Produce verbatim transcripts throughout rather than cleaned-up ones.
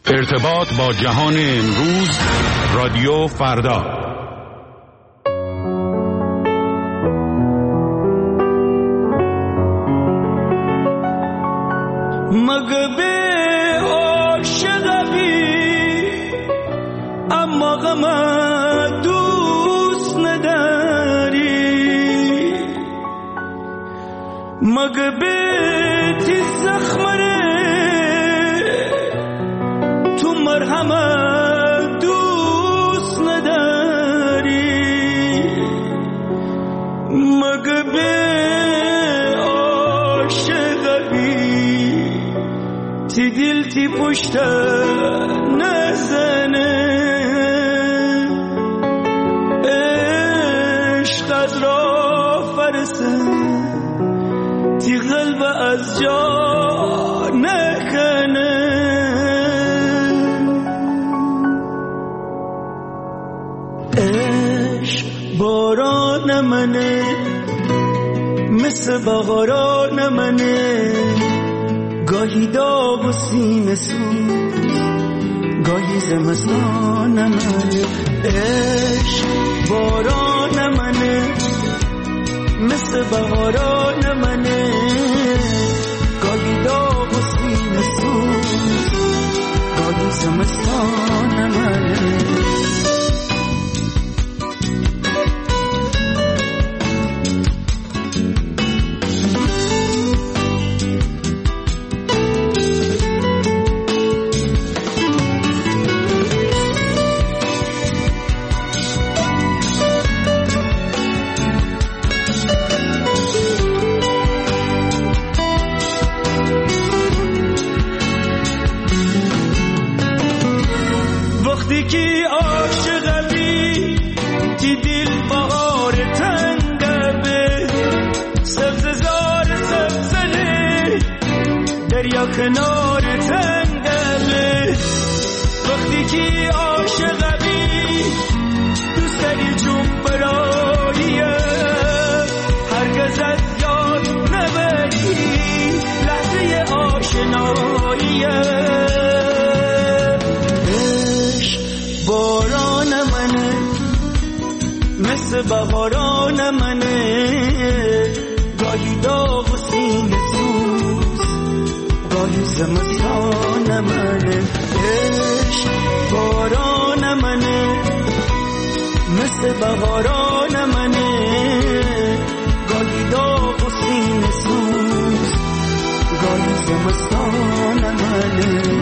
ارتباط با جهان امروز، رادیو فردا. مگه عاشقی اما غم دوست نداری، مگه بیتی زخمره تو مرهم دوست نداری، مگه به عاشقی تی دل تی پشت نزنه، عشق از را فرسه تی قلب از جا نکنه. عشق باران منه مثل بهاران منه، گاهی داغ و سینه سوز گاهی زمستان منه. عشق باران منه مثل بهاران منه، گاهی داغ و سینه سوز گاهی زمستان منه. وقتی که عاشقی تی دل بهار تنگه، سبز زار سبزله دریا کنار تنگه. وقتی که عاشقی دوست داری چون براییه، هرگز از یاد نبری لحظه آشناییه. باران منه مثل بهاران منه، گاهی داغ و سینه سوز گاهی زمستان منه. عشق باران منه مثل بهاران منه، گاهی داغ و سینه سوز گاهی زمستان منه.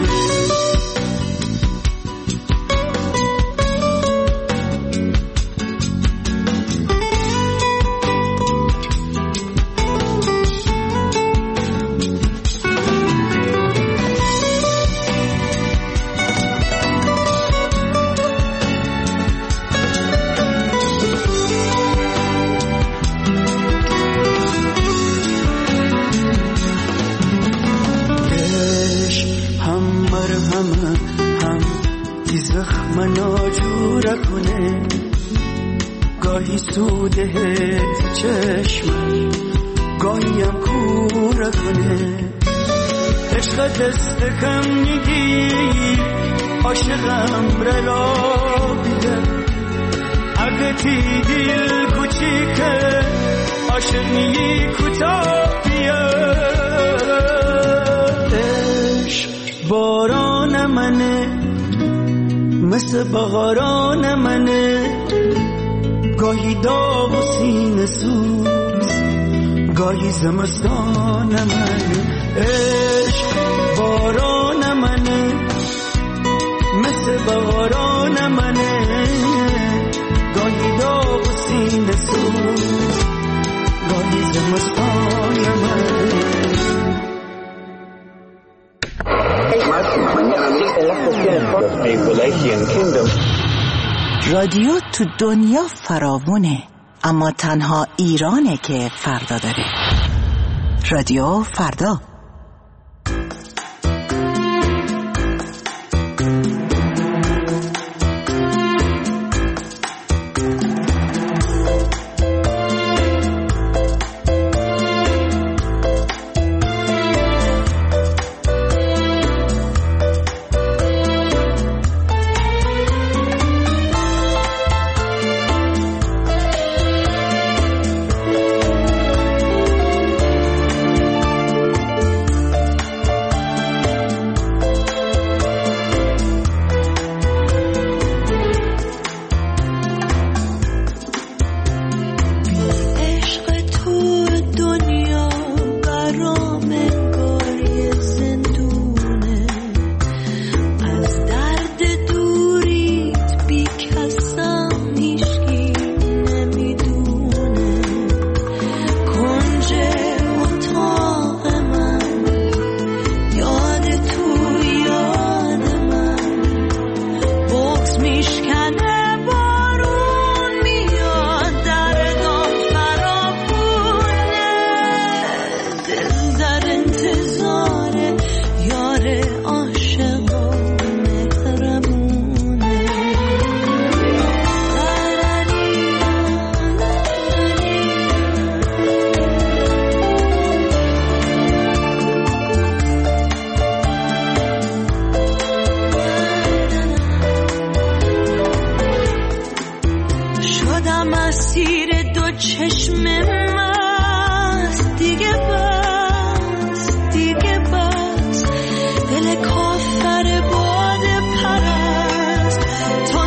گاهی سوده چشم گاهی هم کوره کنه، عشق دست کم میگی عاشقم رلا بیده، اگه تی دل کوچیکه عاشق میگی کوتاه بیا. عشق باران منه مثل بهاران منه، گاهی داغ و سینه سوز گاهی زمستان منه. عشق باران منه مثل بهاران منه، گاهی داغ و سینه سوز گاهی زمستان منه. رادیو تو دنیا فراوونه، اما تنها ایرانه که فردا داره. رادیو فردا. دل کافر باد پرست تو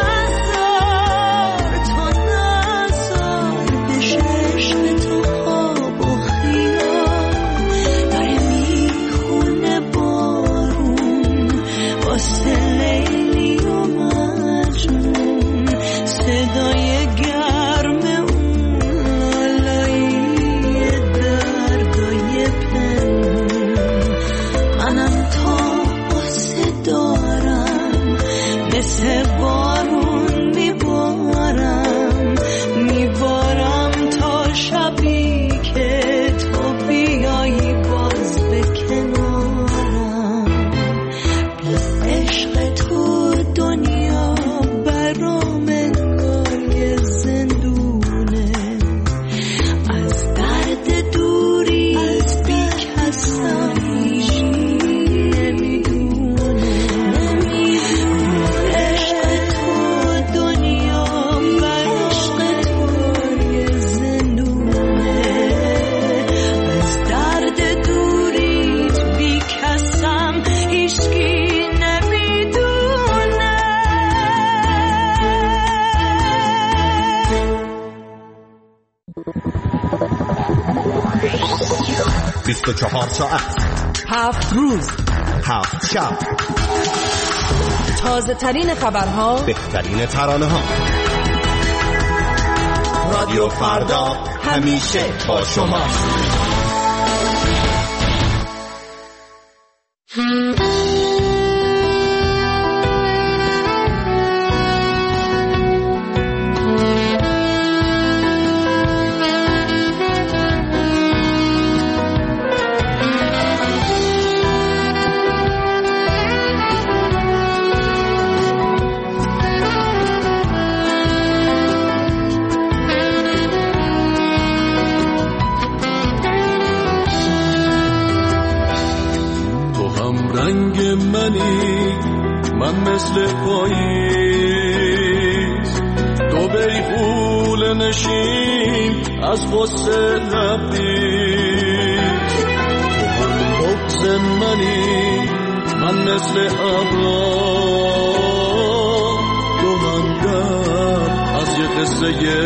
نزار تو نزار بشه عشق تو خواب و خیال داره میخونه بارون واسه لیلی و مجنون صدای گرم اون لالایی دردای پنهون منم تا آسه دارم مثل بارون میبارم میبارم تا شبی که تو بیایی باز به کنارم بی عشق تو دنیا برام انگار زندونه از درد دوری بی کسایی نمیدونه عشق تو دنیا بر عشق تو زندونه از درد دوری بی کسم هیچکی نمیدونه بیست و چهار ساعت، هفت روز، هفت شب، تازه ترین خبرها، بهترین ترانه ها. رادیو فردا همیشه با شما. من مثل پاییز تو بیغول نشین از غصه لبریز تو هم بغض منی من مثل ابرام تو هم در از یه قصه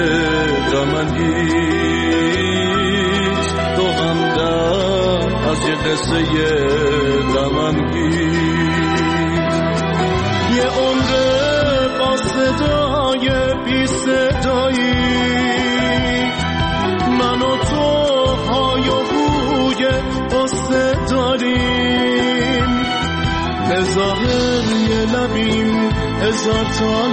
غم‌انگیز تو هم در از یه قصه غم‌انگیز یه عمره با صدای بی صدایی من و تو های و بوی قصه داریم به ظاهر یه لبیم هزار تا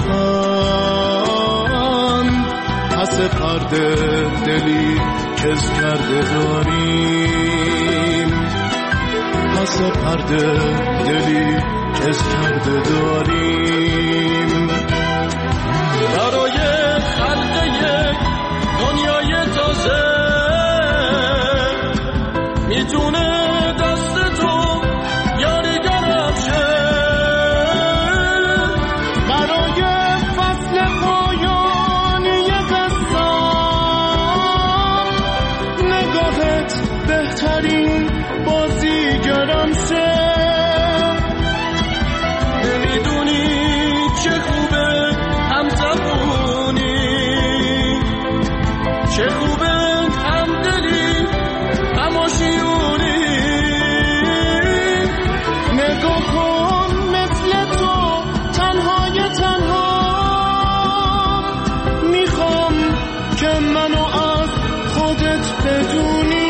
لبخند پس پرده دلی کز کرده داریم پس پرده دلی کس کرده داریم برای خلق یک دنیای تازه میتونه دست تو یاریگرم شه برای فصل پایانی قصه نگاهت بهترین بازیگرم شه چه خوبه هم دلی هم آشیونی نگاه کن مثل تو تنهای تنها میخوام که منو از خودت بدونی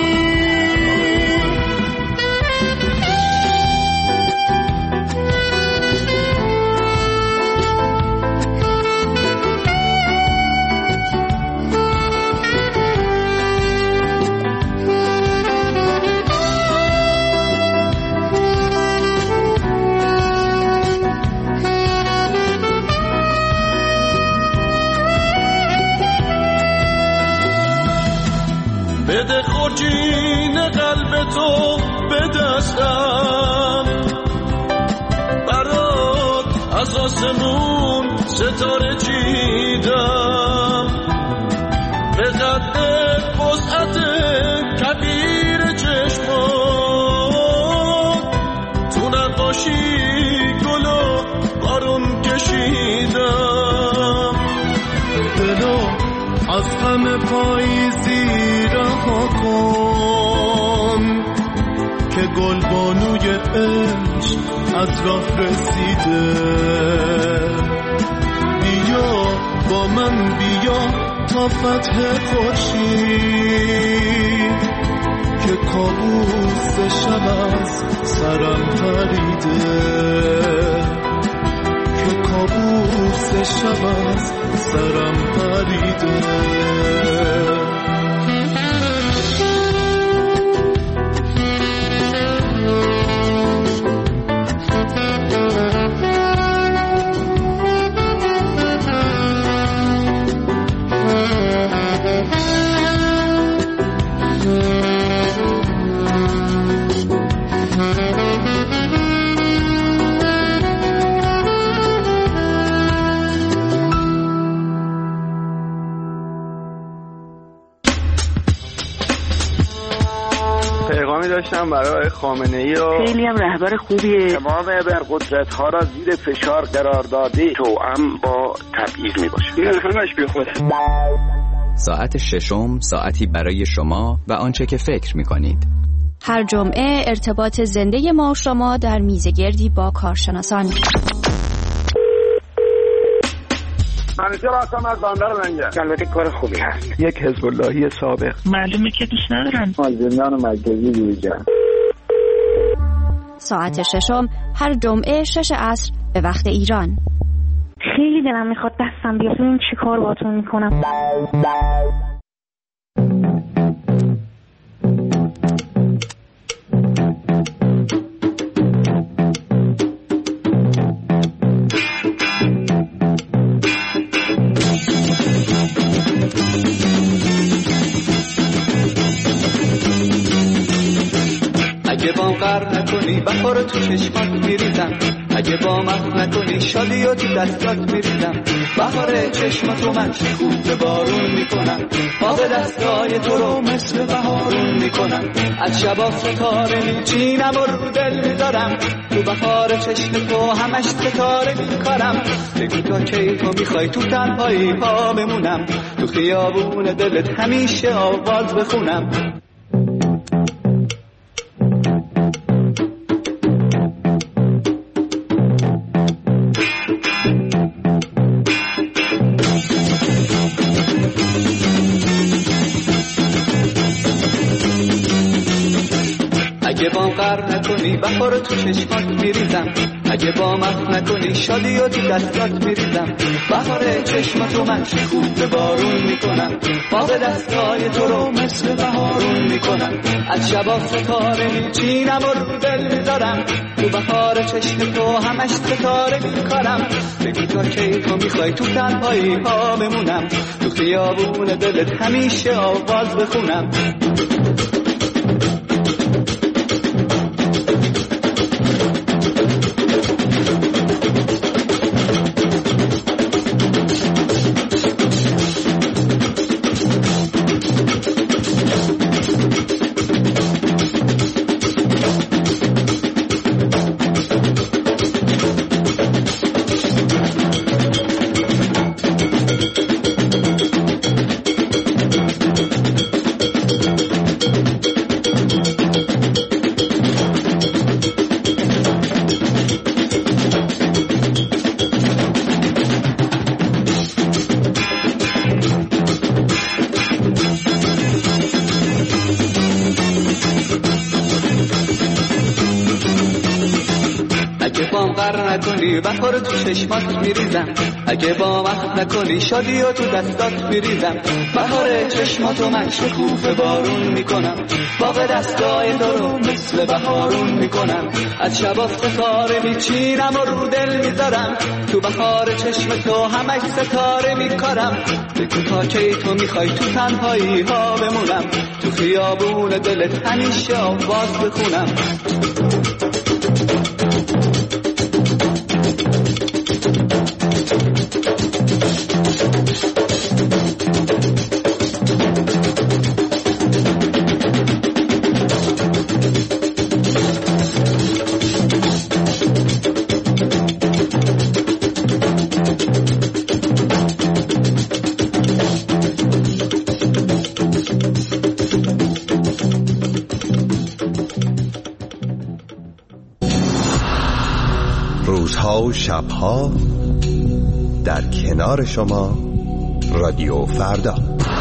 بده خورجین قلب تو به دستم برات از آسمون ستاره چیدم به قد وسعت کبیر چشمات نقاشی گلو بارون کشیدم، دلو از همه پاییزی رها کن که گل بانوی عشق از راه رسیده. بیا با من بیا تا فتح خورشید که کابوس شب از سرم پریده، که کابوس شب از سرم پریده. داشتم برای خامنه‌ای و خیلی هم رهبر خوبیه. تمام ابرقدرت‌ها را زیر فشار قرار داده توأم با تبعیض میباشه. این همش بی خوده. ساعت ششم، ساعتی برای شما و آنچه که فکر میکنید. هر جمعه ارتباط زنده ما و شما در میزگردی با کارشناسان. منیجر هستم از بندر لنگر. البته کار خوبی هست. یک حزب اللهی سابق. معلومه که دوست ندارن. زندان مرکزی دیوجان. ساعت ششم هر جمعه شش عصر به وقت ایران. خیلی دلم میخواد دستم بیاد ببینم چی کار باهاتون میکنم. اگه با قرد نکنی بخور تو چشمات میریزم، اگه با مخ نکنی شادی و تو دستات میریزم. بخور چشماتو من شکوفه بارون میکنم، با به دستای تو رو مثل بهارون میکنم. از شبا ستاره میچینم و رو دل میذارم، تو بخار چشم تو همش ستاره میکارم. بگو تا کی تو میخوای تو تنهایی پا بمونم، تو خیابون دلت همیشه آواز بخونم. اگه با قرد نکنی بخور تو چشمات میریزم، اگه با مخ نکنی شادی و تو دستات میریزم. بخور چشماتو من شکوفه بارون میکنم، با به دستای تو رو مثل بهارون میکنم. از شبا ستاره میچینم و رو دل میذارم، تو بخار چشم تو همش ستاره میکارم. بگو تا کی تو میخوای تو تنهایی پا بمونم، تو خیابون دلت همیشه آواز بخونم. بخور تو چشمات میریزم، اگه با مخ نکنی شادی و تو دستات میریزم. بهار چشماتو من شکوفه بارون میکنم، با به دستای تو رو مثل بهارون میکنم. از شبا ستاره میچینم و رو دل میذارم، تو بخار چشم تو همش ستاره میکارم. بگو تا کی تو میخوای تو تنهایی ها بمونم، تو خیابون دلت همیشه آواز بخونم. روزها و شبها در کنار شما رادیو فردا.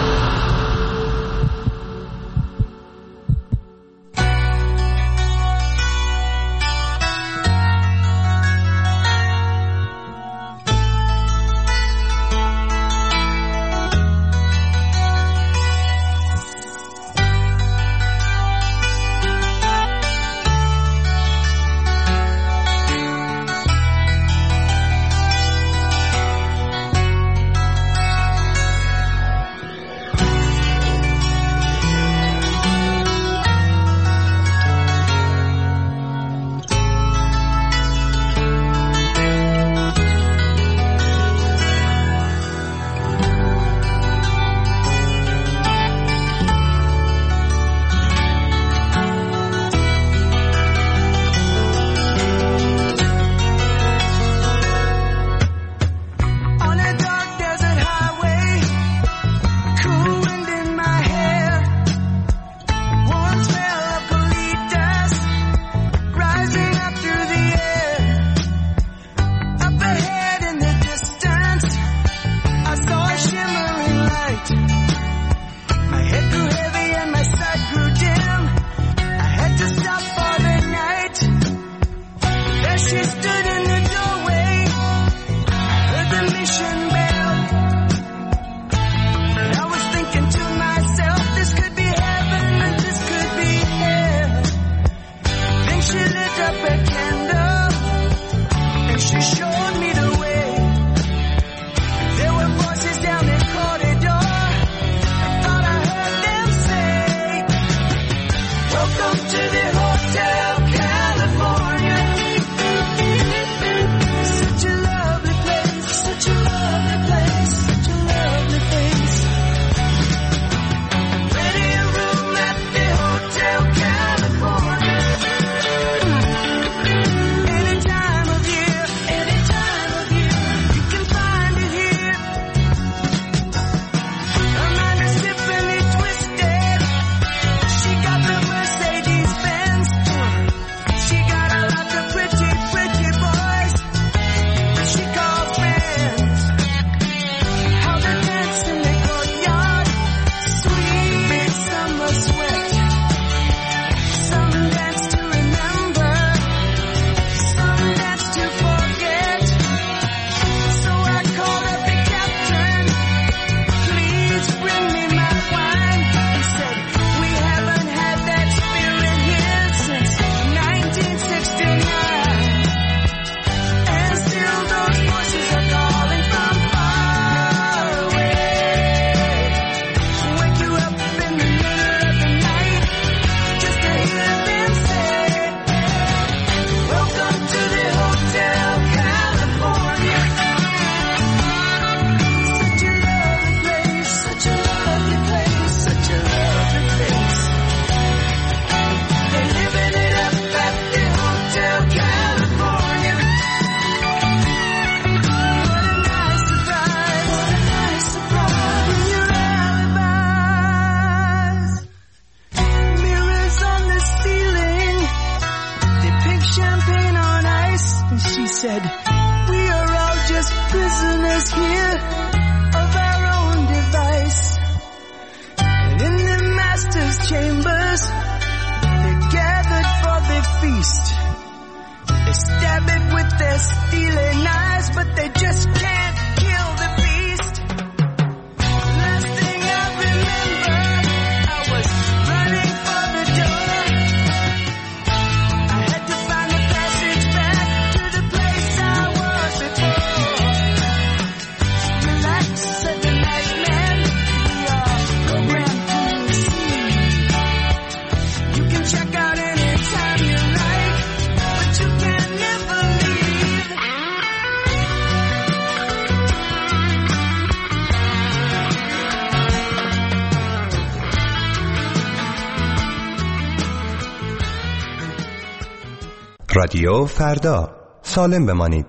رادیو فردا، سالم بمانید.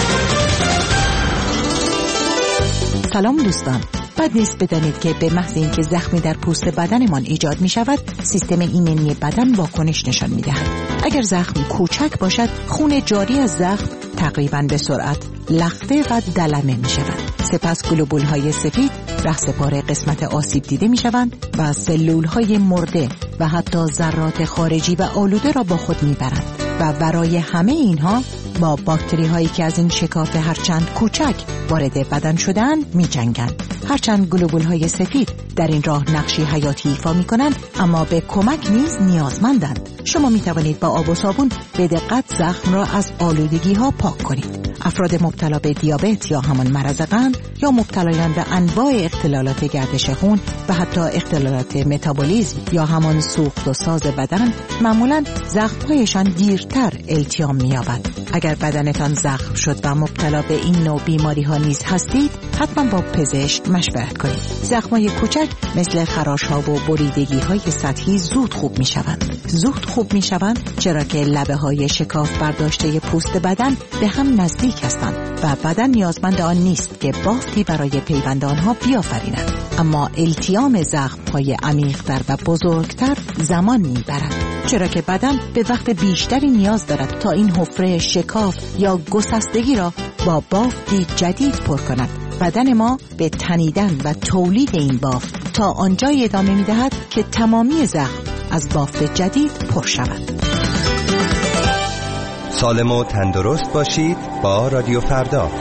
سلام دوستان، بد نیست بدانید که به محض اینکه زخمی در پوست بدنمان ایجاد می شود، سیستم ایمنی بدن واکنش نشان می دهد. اگر زخم کوچک باشد، خون جاری از زخم تقریباً به سرعت لخته و دلمه می شوند. سپس گلوبول های سفید رهسپار قسمت آسیب دیده می شوند و سلول های مرده و حتی ذرات خارجی و آلوده را با خود می برند و برای همه اینها با باکتری هایی که از این شکاف هرچند کوچک وارد بدن شدن می جنگند. هرچند گلوبول های سفید در این راه نقشی حیاتی ایفا می کنند، اما به کمک نیز نیازمندند. شما می توانید با آب و صابون به دقت زخم را از آلودگی ها پاک کنید. افراد مبتلا به دیابت یا همان مرض قند یا مبتلایان به انواع اختلالات گردش خون و حتی اختلالات متابولیسم یا همان سوخت و ساز بدن معمولاً زخم‌هایشان دیرتر التیام می‌یابد. اگر بدنتان زخم شد و مبتلا به این نوع بیماری‌ها نیز هستید، حتما با پزشک مشورت کنید. زخم‌های کوچک مثل خراش‌ها و بریدگی‌های سطحی زود خوب می‌شوند. زود خوب می‌شوند چرا که لبه‌های شکاف برداشته پوست بدن به هم نزدیک هستند و بدن نیازمند آن نیست که بافتی برای پیوند آنها بیافریند. اما التیام زخم‌های عمیق‌تر و بزرگتر زمان می‌برد، چرا که بدن به وقت بیشتری نیاز دارد تا این حفره شکاف یا گسستگی را با بافتی جدید پر کند. بدن ما به تنیدن و تولید این بافت تا آنجای ادامه می‌دهد که تمامی زخم از بافت جدید پر شود. سالم و تندرست باشید با رادیو فردا.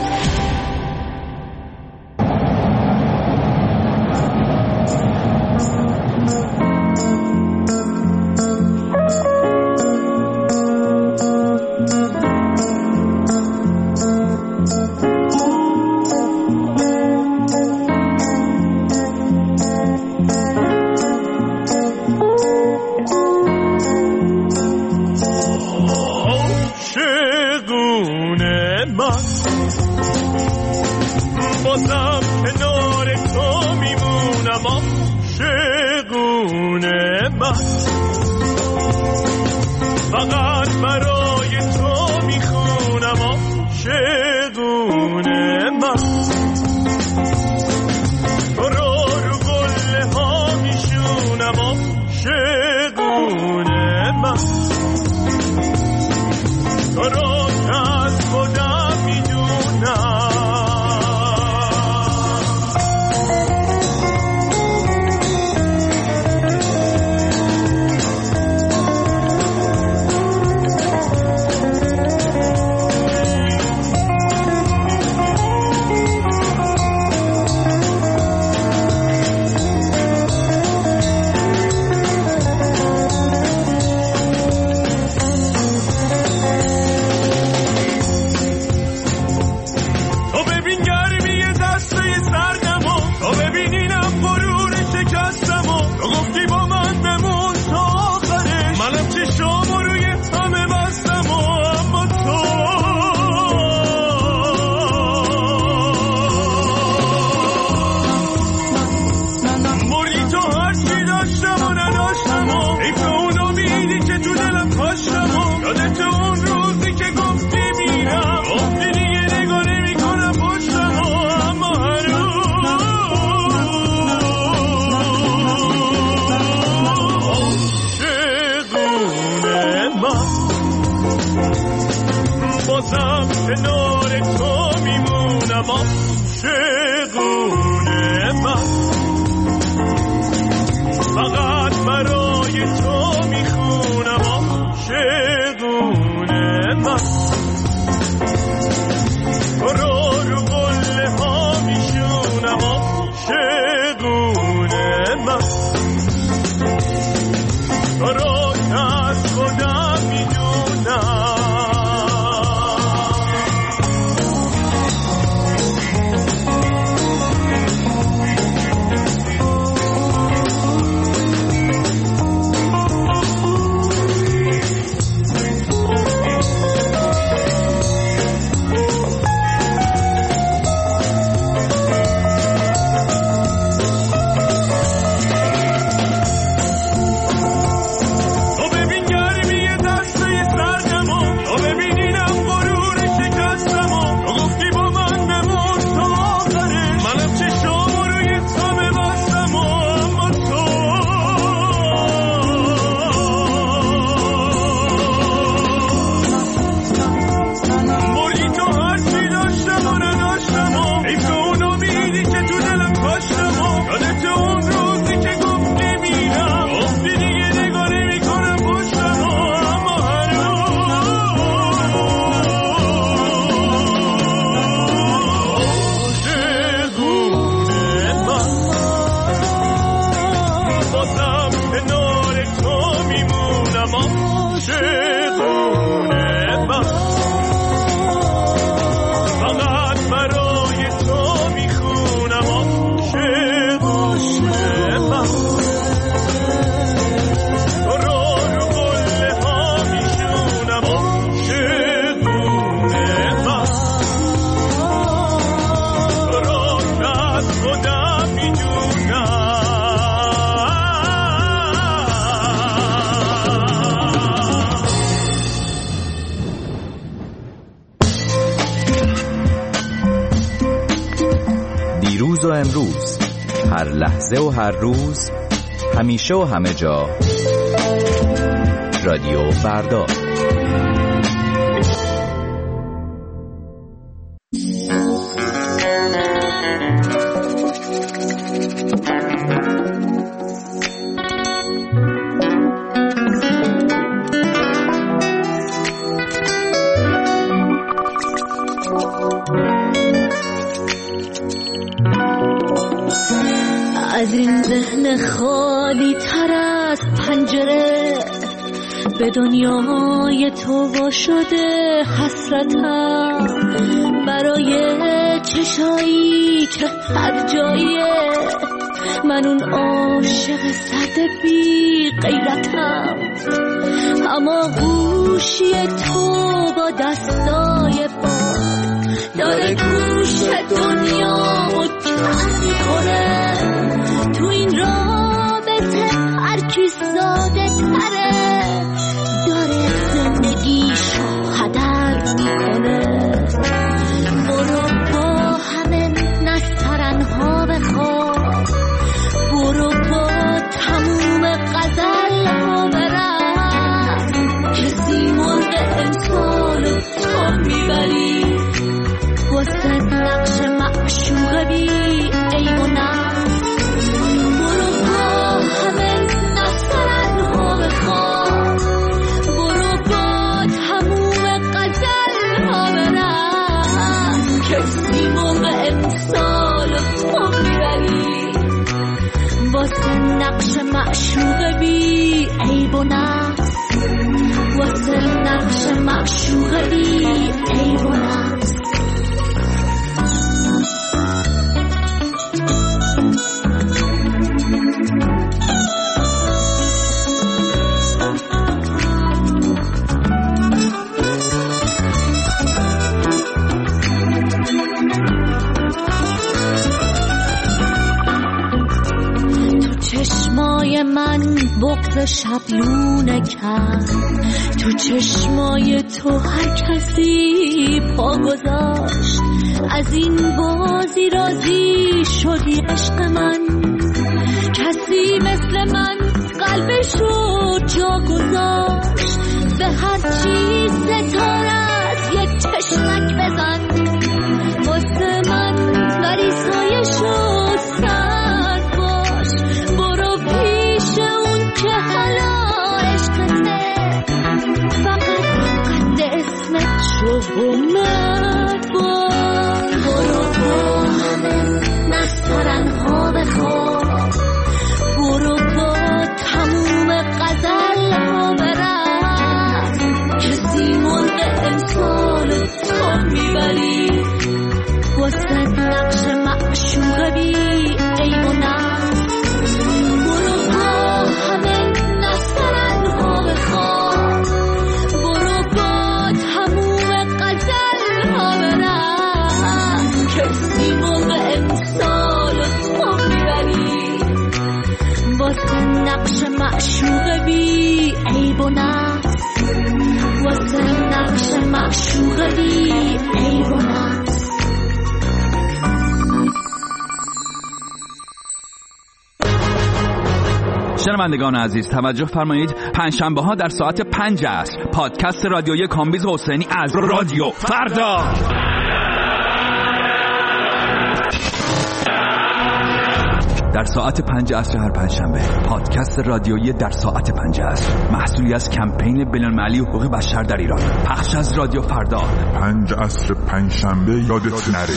دیروز و امروز، هر لحظه و هر روز، همیشه و همه جا. رادیو فردا. از این ذهن خالی تر از پنجره به دنیای تو وا شده حسرتم، برای چشایی که هر جایه من اون عاشق سرد بی غیرتم. اما گوشی تو با دستای باد داره گوش دنیامو کم میکنه. تو این رابطه هر کی ساده تره داره زندگیشو هدر میکنه. برو با همه نسترنها بخواب، برو با تموم غزل ها برم، کسی مرغ امسالو تو میبری واسه نقش معشوق بی عیب و نقص. برو با همه نسترنها بخواب، برو با تموم غزل ها برم، کسی موقع امسال تو میبری واسه نقش معشوق بی عیب و نقص، واسه نقش معشوق بی عیب و نقص. چشمای من بغض شبلونه کرد، تو چشمای تو هر کسی پا گذاشت. از این بازی راضی شدی عشق من، کسی مثل من قلبشو جا گذاشت. به هر چیز ستارت یک چشمک بزن واسه من، ولی سایشو سرد باش. برو پیش اون که حالا عشقته، فقط قد اسمت شو و مرد باش. برو با همه نسترنها بخواب، برو با تموم غزل ها برم، کسی مرغ امسال تو میبری واسه نقش معشوق بی عیب و نقص. برو با همه نسترنها بخواب، برو با تموم غزل ها برم، کسی موقع امسال تو میبری واسه نقش معشوق بی عیب و نقص، واسه نقش معشوق بی عیب و نقص. شنوندگان عزیز توجه فرمایید، پنجشنبه ها در ساعت پنج عصر پادکست رادیویی کامبیز حسینی از رادیو فردا. در ساعت پنج عصر هر پنجشنبه پادکست رادیویی در ساعت پنج عصر، محصولی از کمپین بین‌المللی حقوق بشر در ایران، پخش از رادیو فردا. پنج عصر پنجشنبه یادت نره.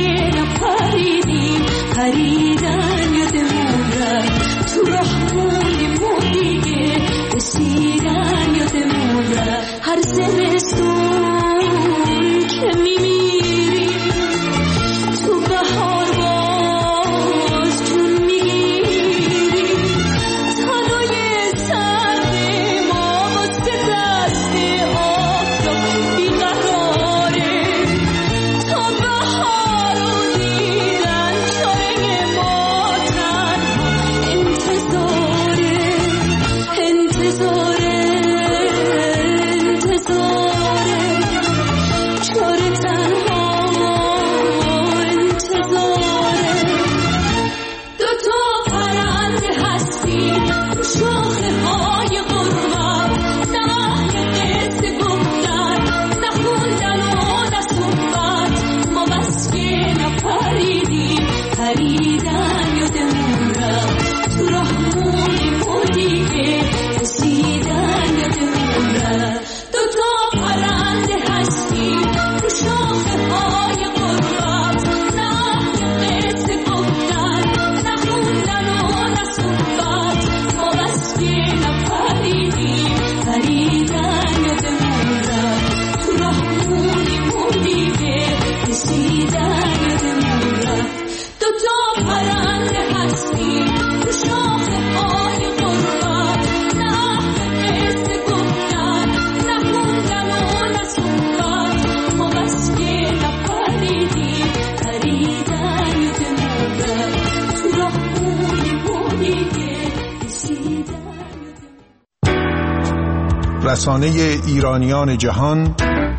که نپریدیم پریدن یادمون رفت تو راه موندیم و دیگه رسیدن یادمون رفت هر زمستون که میمیریم تو بهار باز جون میگیریم تنهای سرد ما واسه دست آفتاب بیقراره تا بهار رو دیدن چاره ما تنها انتظاره انتظاره انتظاره چاره تنها انتظاره دو تا پرنده هستیم تو شاخه های غربت نه اهل قصه گفتن نه خوندن و نه صحبت ما بس که نپریدیم پریدن یادمون رفت تو راه موندیم و دیگه رسیدن یادمون رفت دو تا پرنده هستیم تو شاخه های غربت نه اهل قصه گفتن نه خوندن و نه صحبت ما بس که نپریدیم پریدن یادمون رفت تو راه موندیم و دیگه رسیدن یادمون رفت دو تا پرنده هستیم تو شاخه های غربت نه اهل قصه گفتن نه خوندن و نه صحبت ما بس که نپریدیم پریدن یادمون رفت تو راه موندیم و دیگه رسیدن رسانه ایرانیان جهان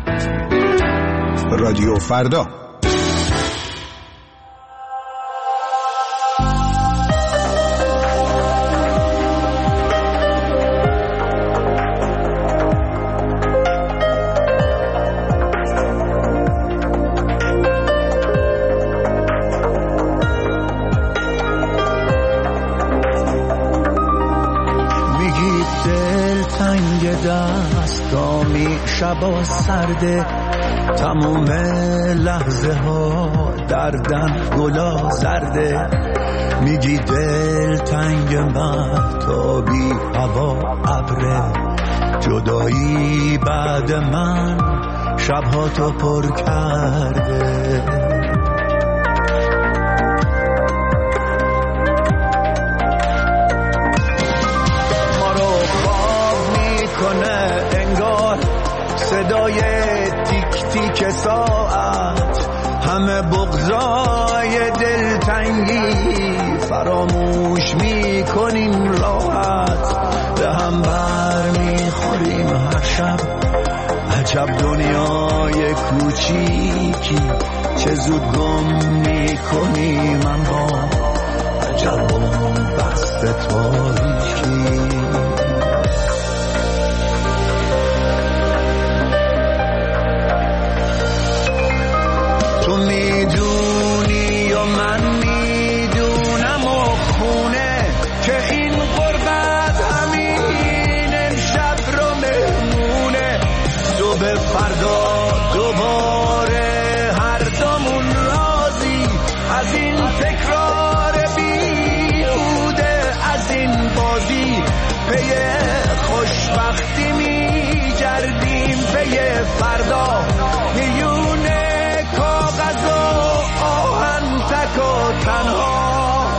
رادیو فردا. میگی دل تنگ دستامی شبا سرده تموم لحظه ها دردن گلا زرده میگی دل تنگ مهتابی هوا ابره جدایی بعد من شبها تو پر کرده ما رو خواب میکنه انگار صدای تیک تیک ساعت همه بغضای دلتنگی فراموش میکنیم راحت به هم بر میخوریم هر شب عجب دنیای کوچیکی چه زود گم میکنیم اما عجب بست تاریکی تو میدونی و من میدونم و خونه که این غربت همین امشب رو مهمونه صبح فردا دوباره هر دومون راضی از این تکرار بیهوده از این بازی پی خوشبختی میگردیم پی فردا میونه کاغذ و آهن تک و تنها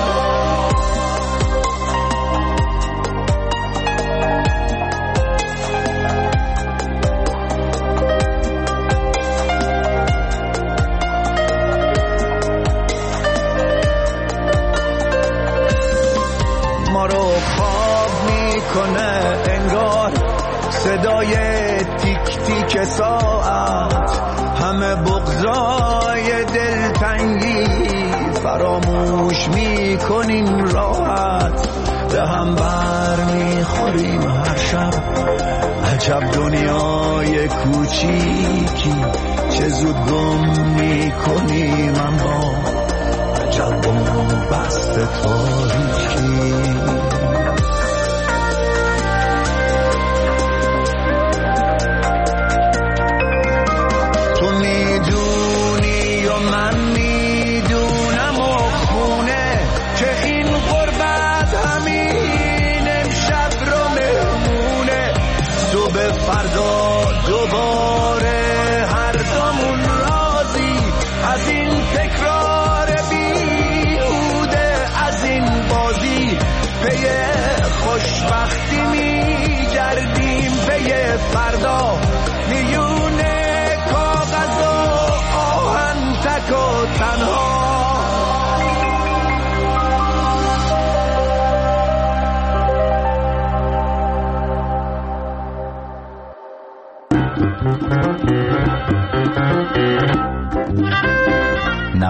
ما رو خواب میکنه انگار صدای تیک تیک ساعت همه بغضای دلتنگی فراموش میکنیم راحت به هم بر میخوریم هر شب عجب دنیای کوچیکی چه زود گم میکنیم اما عجب بست تاریکی تو میدونی و من میدونم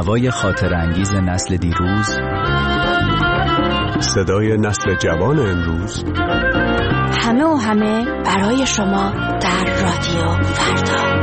هوای خاطر انگیز نسل دیروز، صدای نسل جوان امروز، همه و همه برای شما در رادیو فردا.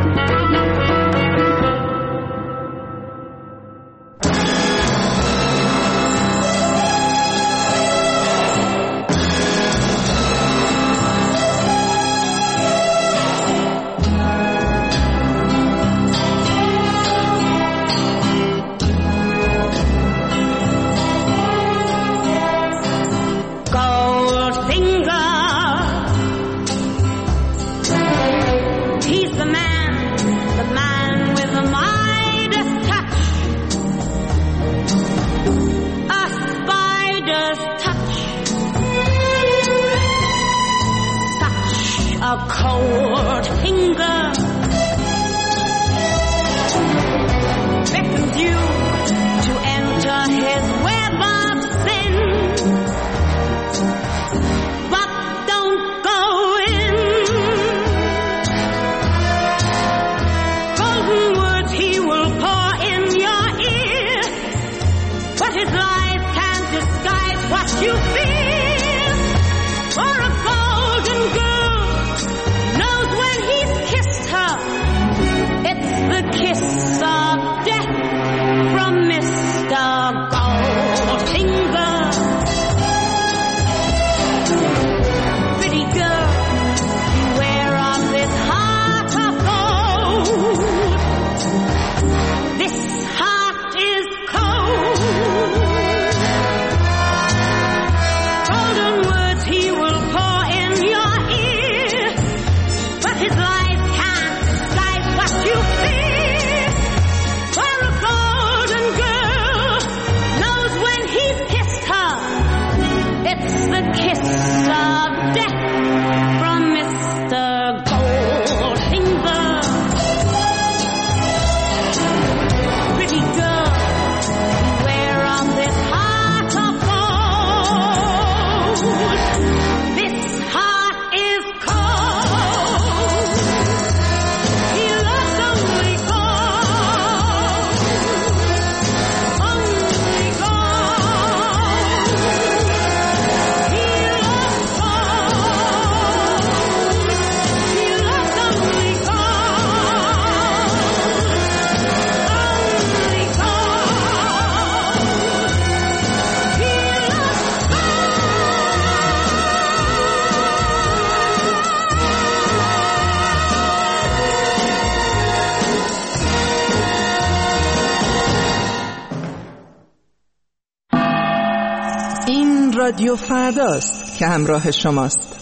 رادیو فرداست که همراه شماست.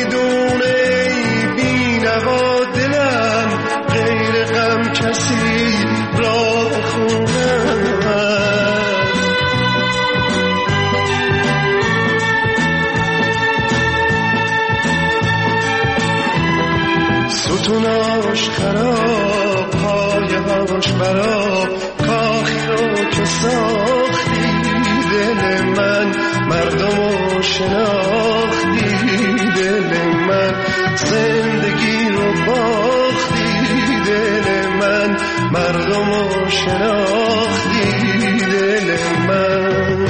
کسی ستوناش خراب پایه هاش براب کاخی رو که ساختی دل من مردم رو شناختی دل من زندگی رو باختی دل من مردم رو شناختی دل من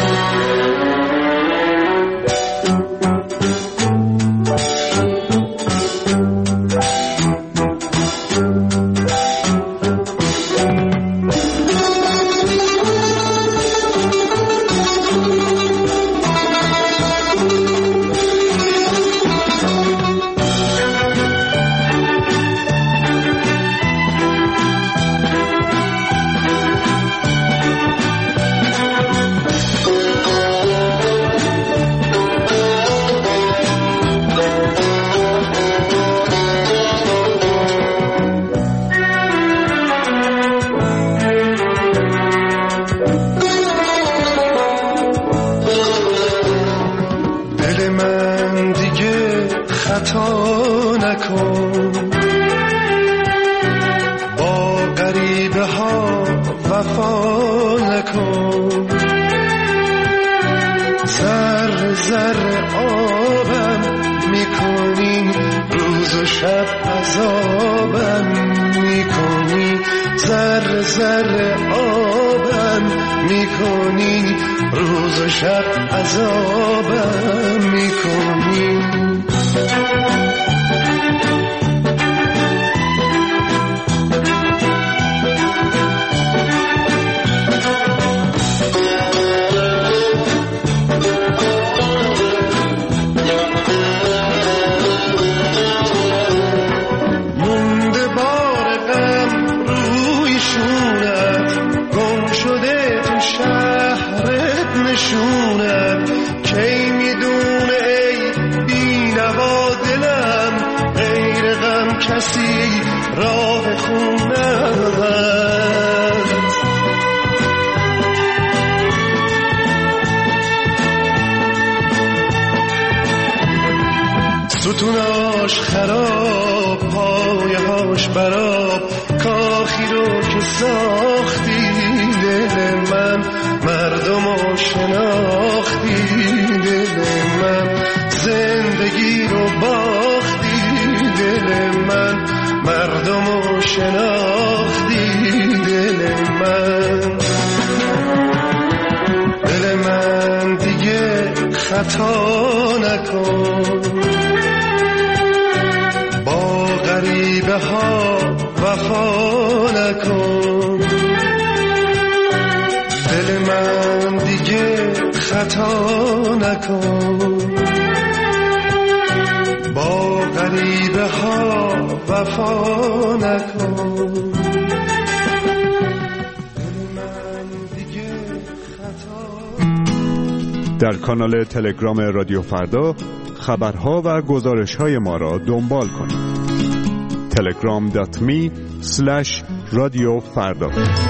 ستوناش خراب پایه هاش براب کاخی رو که ساختی دل من مردم رو شناختی دل من زندگی رو باختی دل من مردم رو شناختی دل من دل من دیگه خطا نکن غریبه ها وفا نکن دل من دیگه خطا نکن با غریبه ها وفا نکن دل من دیگه خطا. در کانال تلگرام رادیو فردا خبرها و گزارش‌های ما را دنبال کنید. telegram dot me slash radio farda.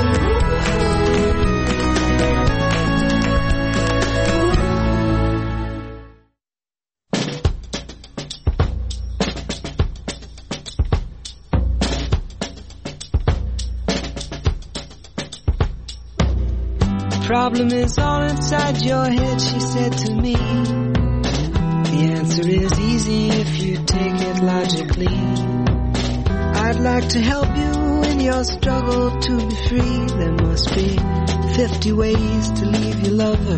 Problem is all inside your head, she said to me. The answer is easy if you take it logically. I'd like to help you in your struggle to be free. There must be fifty ways to leave your lover.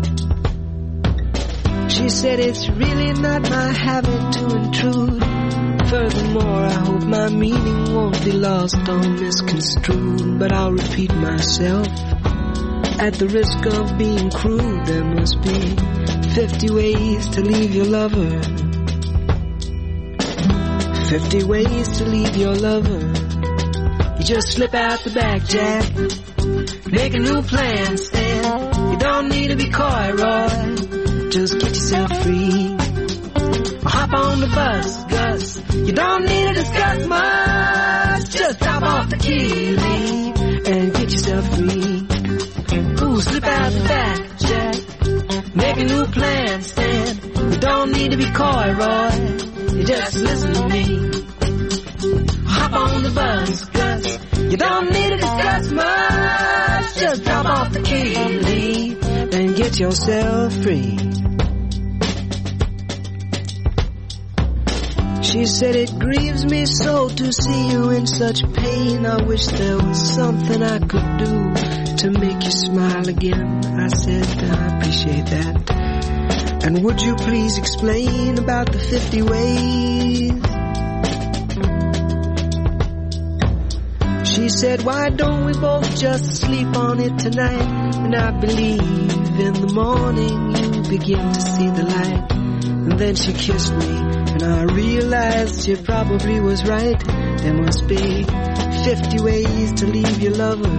She said it's really not my habit to intrude. Furthermore, I hope my meaning won't be lost or misconstrued. But I'll repeat myself at the risk of being crude. There must be fifty ways to leave your lover. Fifty ways to leave your lover. You just slip out the back, Jack. Make a new plan, Stan. You don't need to be coy, Roy. Just get yourself free. Hop on the bus, Gus. You don't need to discuss much. Just drop off the key, leave, and get yourself free. Ooh, slip out the back, Jack. Make a new plan, Stan. You don't need to be coy, Roy. You just listen to me. hop on the bus, Gus. You don't need to discuss much. Just drop off the key, leave, and get yourself free. She said, it grieves me so to see you in such pain. I wish there was something I could do to make you smile again. I said, I appreciate that. And would you please explain about the fifty ways? She said, why don't we both just sleep on it tonight? And I believe in the morning you begin to see the light. And then she kissed me, and I realized she probably was right. There must be fifty ways to leave your lover.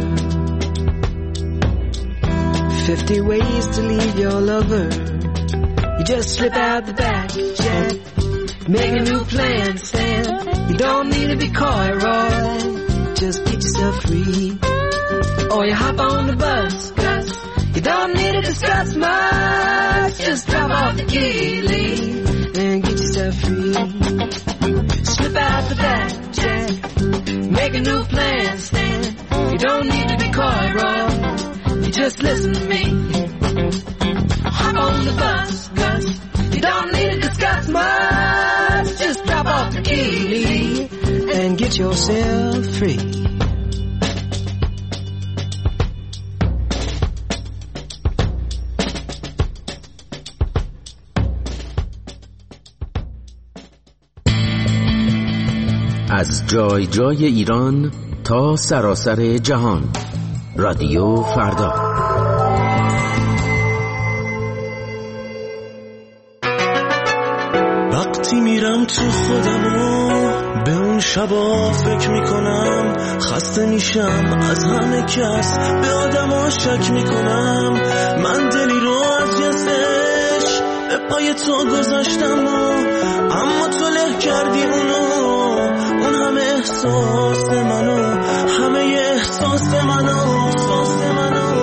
Fifty ways to leave your lover. You just slip out the back, Jack. Make a new plan, Stan. You don't need to be coy, Roy. Just get yourself free. Or you hop on the bus, Gus. You don't need to discuss much. Just drop off the key, leave, and get yourself free. Slip out the back, Jack. Make a new plan, Stan. You don't need to be coy, Roy. You just listen to me. Hop on the bus, Gus. You don't need to discuss much. Just drop off the key, leave, and get yourself free. از جای جای ایران تا سراسر جهان. رادیو فردا. وقتی میرم تو خودمو به اون شبا فکر میکنم، خسته میشم از همه کس، به آدما شک میکنم. من دلی رو از جسش به پای تو گذاشتم و اما تو له کردی اونو، اون همه احساس منو، همه احساس منو، احساس منو.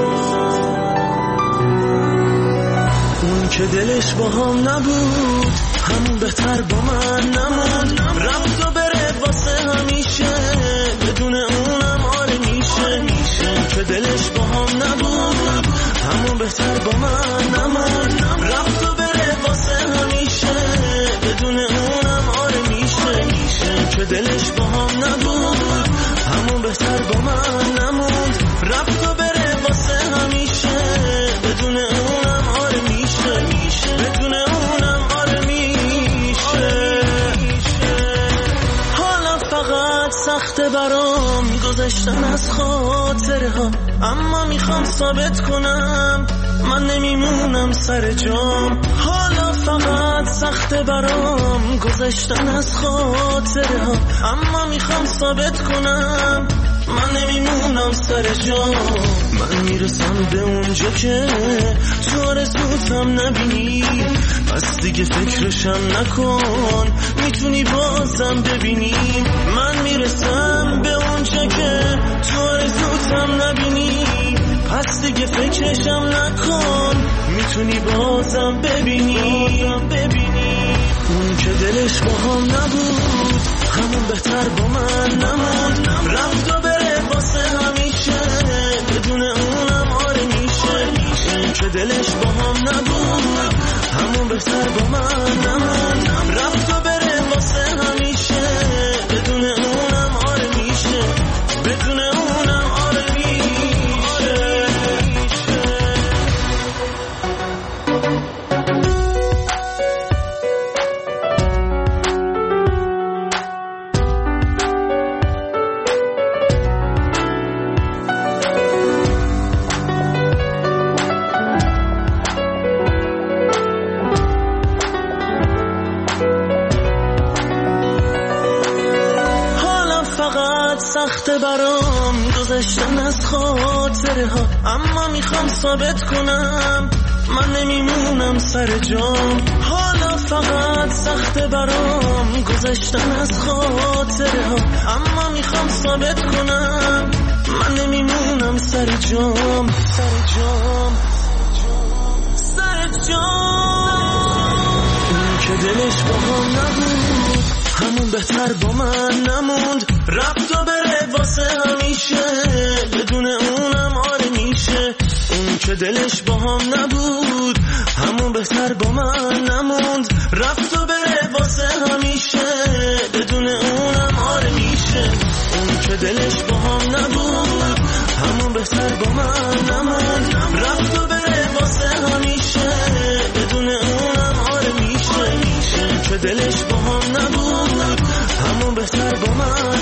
اون که دلش با هم نبود همون بهتر با من نموند، رفت و بره واسه همیشه، بدون اونم آره میشه. اون که دلش با هم نبود همون بهتر با من نموند، رفت و بره واسه همیشه، بدون اونم آره میشه. اون که دلش با هم نبود همون بهتر با من نموند، رفت و بره واسه همیشه، بدون اونم آره میشه، بدون اونم آره میشه. حالا فقط سخته برام گذشتن از خاطره ها، اما میخوام ثابت کنم من نمیمونم سر جام. حالا فقط سخته برام گذشتن از خاطره ها، اما میخوام ثابت کنم من نمیمونم سر جام. من میرسم به اونجا که تو آرزوتم نبینی، پس دیگه فکرشم نکن، میتونی بازم ببینی. من میرسم به اونجا که تو آرزوتم نبینی، پس دیگه فکرشم نکن، میتونی بازم ببینی. اون که دلش با هم نبود همون بهتر با من نموند، رفت و بره واسه همیشه، بدون اونم آره میشه. اون که دلش با هم نبود همون بهتر با من نموند، رفت و بره واسه همیشه، بدون اونم آره میشه، بدون اونم آره میشه. سخته برام گذشتن از خاطره ها، اما میخوام ثابت کنم من نمیمونم سر جام. حالا فقط سخته برام گذشتن از خاطره ها، اما میخوام ثابت کنم من نمیمونم سر جام، سر جام، سر جام. اون که دلش با هم نبود همون بهتر با من نموند، رفت و بره واسه همیشه، بدون اونم آره میشه. اون که دلش با هم نبود، همون بهتر با من نموند، رفت و بره واسه همیشه، بدون اونم آره میشه. اون که دلش با هم نبود، همون بهتر با من نموند، رفت و بره واسه همیشه، بدون اونم آره میشه. اون که دلش با هم نبود، همون بهتر با من